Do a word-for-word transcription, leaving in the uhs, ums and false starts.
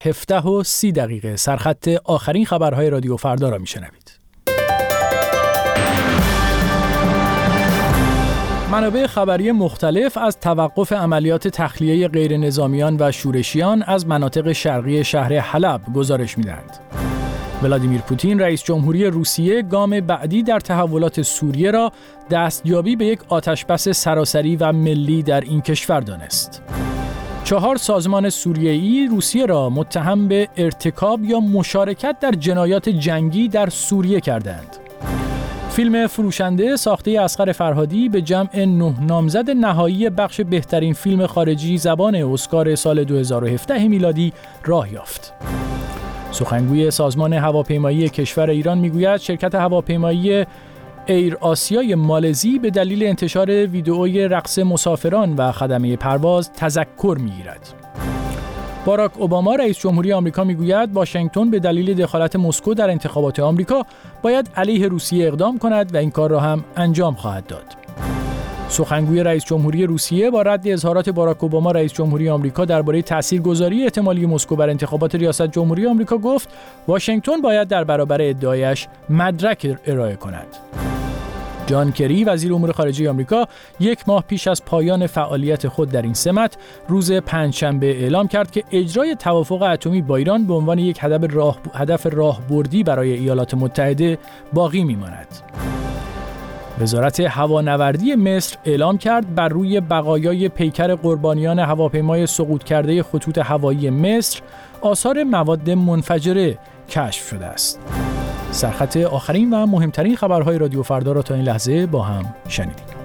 هفده و سی دقیقه سرخط آخرین خبرهای رادیو فردا را میشنوید. منابع خبری مختلف از توقف عملیات تخلیه غیر نظامیان و شورشیان از مناطق شرقی شهر حلب گزارش می‌دهند. ولادیمیر پوتین رئیس جمهوری روسیه گام بعدی در تحولات سوریه را دستیابی به یک آتشبس سراسری و ملی در این کشور دانست. چهار سازمان سوریه‌ای روسیه را متهم به ارتکاب یا مشارکت در جنایات جنگی در سوریه کردند. فیلم فروشنده ساخته اصغر فرهادی به جمع نه نامزد نهایی بخش بهترین فیلم خارجی زبان اسکار سال دو هزار و هفده میلادی راه یافت. سخنگوی سازمان هواپیمایی کشور ایران میگوید شرکت هواپیمایی ایر آسیای مالزی به دلیل انتشار ویدئوی رقص مسافران و خدمه پرواز تذکر میگیرد. باراک اوباما رئیس جمهوری آمریکا میگوید واشنگتن به دلیل دخالت مسکو در انتخابات آمریکا باید علیه روسیه اقدام کند و این کار را هم انجام خواهد داد. سخنگوی رئیس جمهوری روسیه با رد اظهارات باراک اوباما رئیس جمهوری آمریکا درباره تاثیرگذاری احتمالی مسکو بر انتخابات ریاست جمهوری آمریکا گفت واشنگتن باید در برابر ادعایش مدرک ارائه کند. جان کری وزیر امور خارجه آمریکا یک ماه پیش از پایان فعالیت خود در این سمت روز پنجشنبه اعلام کرد که اجرای توافق اتمی با ایران به عنوان یک هدف راه هدف راهبردی برای ایالات متحده باقی می‌ماند. وزارت هوانوردی مصر اعلام کرد بر روی بقایای پیکر قربانیان هواپیمای سقوط کرده خطوط هوایی مصر آثار مواد منفجره کشف شده است. سرخط آخرین و مهمترین خبرهای رادیو فردا را تا این لحظه با هم شنیدیم.